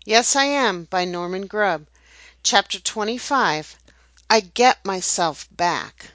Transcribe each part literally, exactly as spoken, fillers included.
Yes, I Am by Norman Grubb. Chapter twenty-five, I Get Myself Back.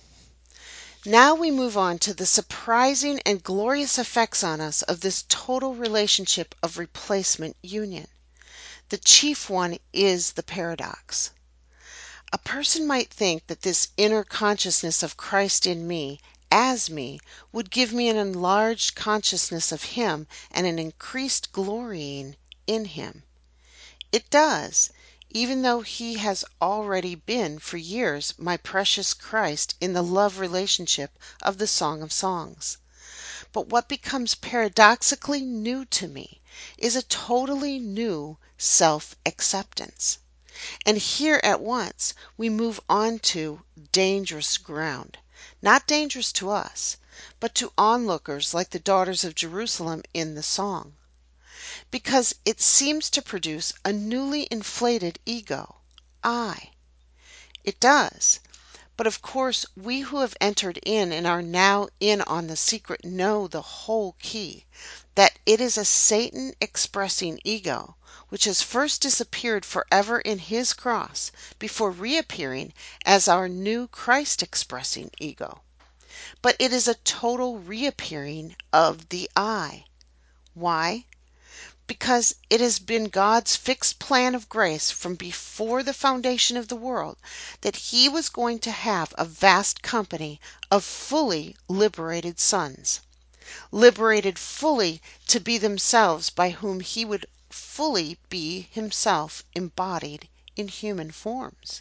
Now we move on to the surprising and glorious effects on us of this total relationship of replacement union. The chief one is the paradox. A person might think that this inner consciousness of Christ in me, as me, would give me an enlarged consciousness of Him and an increased glorying in Him. It does, even though He has already been for years my precious Christ in the love relationship of the Song of Songs. But what becomes paradoxically new to me is a totally new self-acceptance. And here at once we move on to dangerous ground. Not dangerous to us, but to onlookers like the daughters of Jerusalem in the song. Because it seems to produce a newly inflated ego, I. It does. But of course we who have entered in and are now in on the secret know the whole key, that it is a Satan expressing ego, which has first disappeared forever in his cross before reappearing as our new Christ expressing ego. But it is a total reappearing of the I. Why? Because it has been God's fixed plan of grace from before the foundation of the world that He was going to have a vast company of fully liberated sons, liberated fully to be themselves, by whom He would fully be Himself embodied in human forms.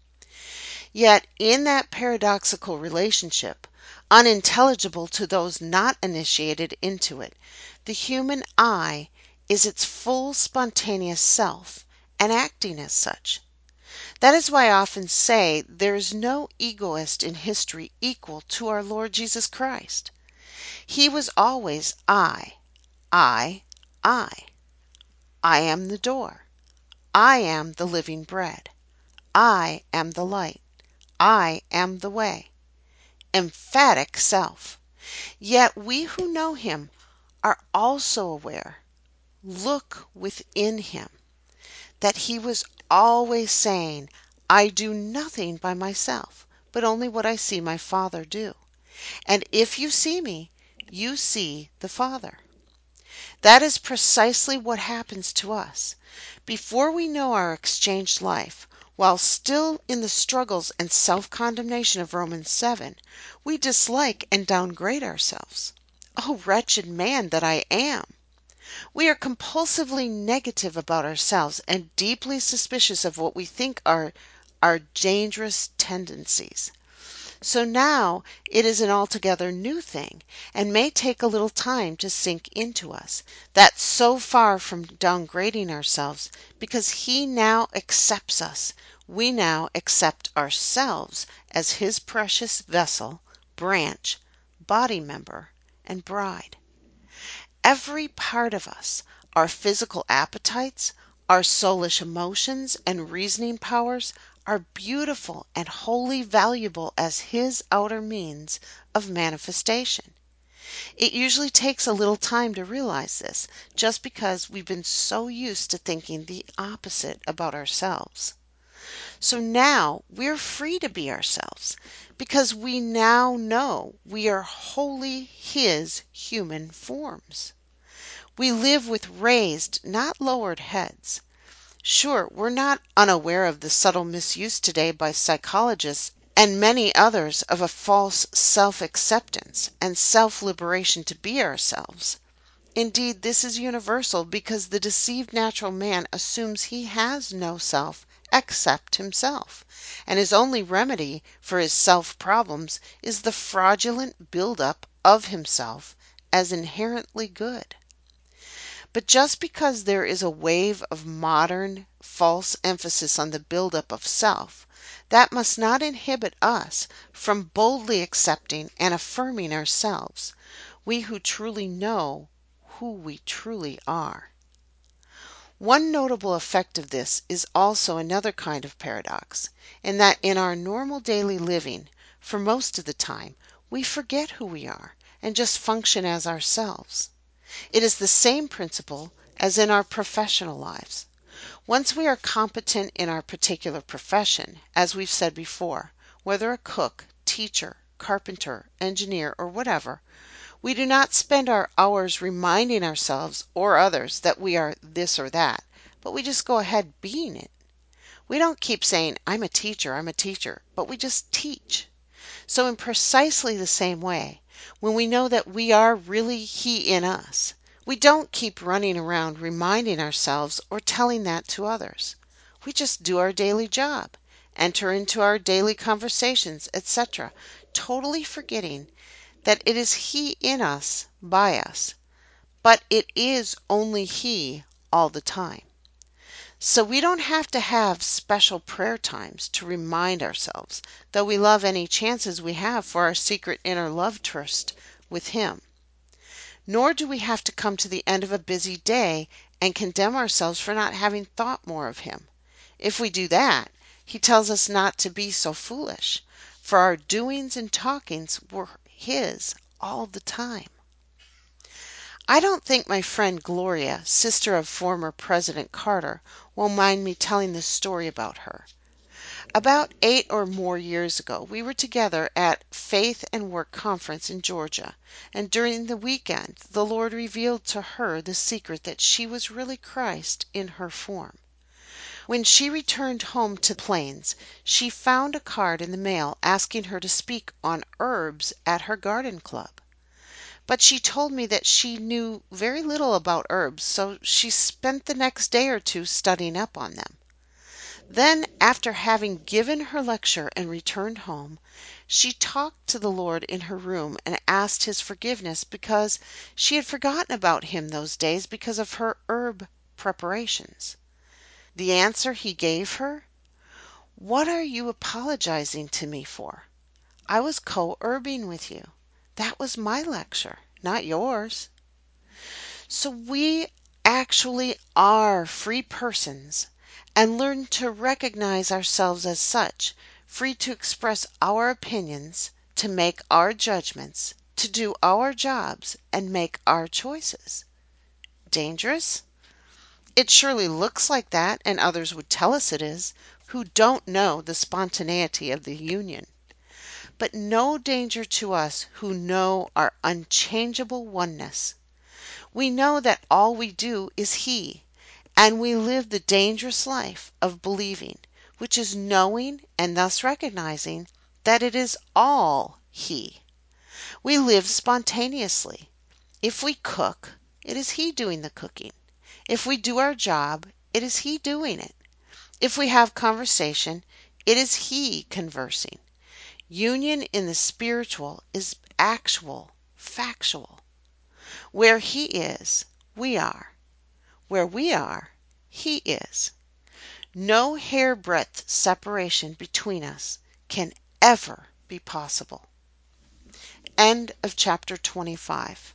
Yet in that paradoxical relationship, unintelligible to those not initiated into it, the human I is its full spontaneous self, and acting as such. That is why I often say there is no egoist in history equal to our Lord Jesus Christ. He was always I, I, I. I am the door. I am the living bread. I am the light. I am the way. Emphatic self. Yet we who know Him are also aware, look within Him, that He was always saying, I do nothing by myself, but only what I see my Father do. And if you see me, you see the Father. That is precisely what happens to us. Before we know our exchanged life, while still in the struggles and self-condemnation of Romans seven, we dislike and downgrade ourselves. Oh, wretched man that I am! We are compulsively negative about ourselves and deeply suspicious of what we think are our dangerous tendencies. So now it is an altogether new thing, and may take a little time to sink into us, that so far from downgrading ourselves, because He now accepts us, we now accept ourselves as His precious vessel, branch, body member, and bride. Every part of us, our physical appetites, our soulish emotions and reasoning powers, are beautiful and wholly valuable as His outer means of manifestation. It usually takes a little time to realize this, just because we've been so used to thinking the opposite about ourselves. So now we're free to be ourselves, because we now know we are wholly His human forms. We live with raised, not lowered heads. Sure, we're not unaware of the subtle misuse today by psychologists and many others of a false self-acceptance and self-liberation to be ourselves. Indeed, this is universal, because the deceived natural man assumes he has no self except himself, and his only remedy for his self-problems is the fraudulent build-up of himself as inherently good. But just because there is a wave of modern false emphasis on the build-up of self, that must not inhibit us from boldly accepting and affirming ourselves, we who truly know who we truly are. One notable effect of this is also another kind of paradox, in that in our normal daily living, for most of the time, we forget who we are and just function as ourselves. It is the same principle as in our professional lives. Once we are competent in our particular profession, as we've said before, whether a cook, teacher, carpenter, engineer, or whatever, we do not spend our hours reminding ourselves or others that we are this or that, but we just go ahead being it. We don't keep saying, I'm a teacher, I'm a teacher, but we just teach. So, in precisely the same way, when we know that we are really He in us, we don't keep running around reminding ourselves or telling that to others. We just do our daily job, enter into our daily conversations, et cetera, totally forgetting that it is He in us, by us, but it is only He all the time. So we don't have to have special prayer times to remind ourselves, though we love any chances we have for our secret inner love tryst with Him. Nor do we have to come to the end of a busy day and condemn ourselves for not having thought more of Him. If we do that, He tells us not to be so foolish, for our doings and talkings were His all the time. I don't think my friend Gloria, sister of former President Carter, will mind me telling this story about her. About eight or more years ago, we were together at Faith and Work Conference in Georgia, and during the weekend, the Lord revealed to her the secret that she was really Christ in her form. When she returned home to the Plains, she found a card in the mail asking her to speak on herbs at her garden club. But she told me that she knew very little about herbs, so she spent the next day or two studying up on them. Then, after having given her lecture and returned home, she talked to the Lord in her room and asked His forgiveness because she had forgotten about Him those days because of her herb preparations. The answer He gave her: "What are you apologizing to me for? I was co-herbing with you. That was my lecture, not yours." So we actually are free persons, and learn to recognize ourselves as such, free to express our opinions, to make our judgments, to do our jobs, and make our choices. Dangerous? It surely looks like that, and others would tell us it is, who don't know the spontaneity of the union. But no danger to us who know our unchangeable oneness. We know that all we do is He, and we live the dangerous life of believing, which is knowing and thus recognizing that it is all He. We live spontaneously. If we cook, it is He doing the cooking. If we do our job, it is He doing it. If we have conversation, it is He conversing. Union in the spiritual is actual, factual. Where He is, we are. Where we are, He is. No hairbreadth separation between us can ever be possible. End of chapter twenty-five.